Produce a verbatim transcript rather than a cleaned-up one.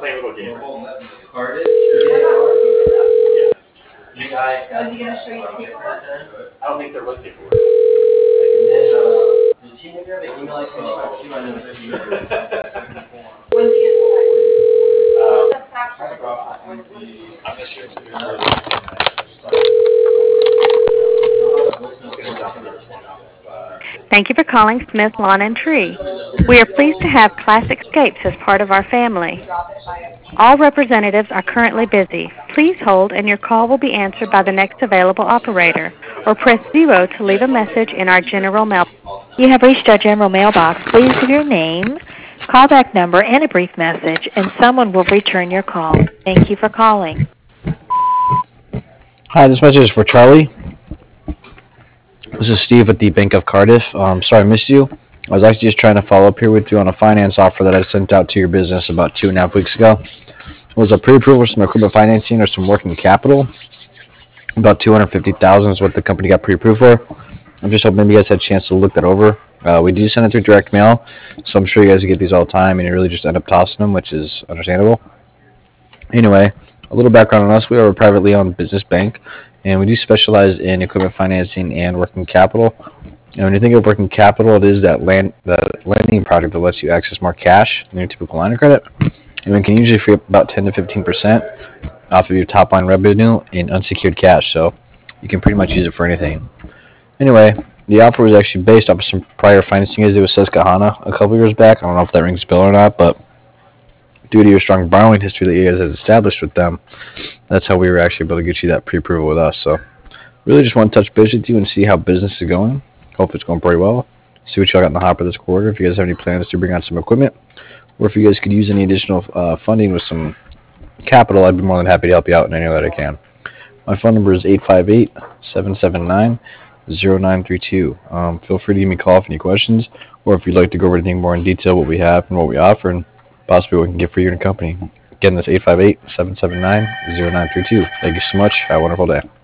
playing a little game. Cardiff? Yeah. You guys. So is he going to show you the paperwork? I don't think there was paperwork. And then, uh, does he maybe have an email I can check too? I know it's email. When's he going to Uh, the tax return? I'm not sure. Thank you for calling Smith Lawn and Tree. We are pleased to have Classic Scapes as part of our family. All representatives are currently busy. Please hold and your call will be answered by the next available operator, or press zero to leave a message in our general mail. You have reached our general mailbox. Please leave your name, callback number, and a brief message, and someone will return your call. Thank you for calling. Hi, this message is for Charlie. This is Steve at the Bank of Cardiff. Um, sorry I missed you. I was actually just trying to follow up here with you on a finance offer that I sent out to your business about two and a half weeks ago. It was a pre-approval for some equipment financing or some working capital. About two hundred fifty thousand dollars is what the company got pre-approved for. I'm just hoping you guys had a chance to look that over. Uh, we do send it through direct mail, so I'm sure you guys get these all the time, and you really just end up tossing them, which is understandable. Anyway, a little background on us. We are a privately owned business bank, and we do specialize in equipment financing and working capital. And when you think of working capital, it is that land, that lending project that lets you access more cash than your typical line of credit. And we can usually free up about ten to fifteen percent off of your top line revenue in unsecured cash, so you can pretty much use it for anything. Anyway, the offer was actually based off of some prior financing I did with Susquehanna a couple years back. I don't know if that rings a bell or not, but due to your strong borrowing history that you guys had established with them, that's how we were actually able to get you that pre-approval with us. So really just want to touch base with you and see how business is going. Hope it's going pretty well. See what y'all got in the hopper this quarter. If you guys have any plans to bring on some equipment, or if you guys could use any additional uh, funding with some capital, I'd be more than happy to help you out in any way that I can. My phone number is eight five eight, seven seven nine, zero nine three two. Um, feel free to give me a call if any questions, or if you'd like to go over anything more in detail, what we have and what we offer, and possibly what we can get for you and your company. Again, that's eight five eight, seven seven nine, zero nine three two. Thank you so much. Have a wonderful day.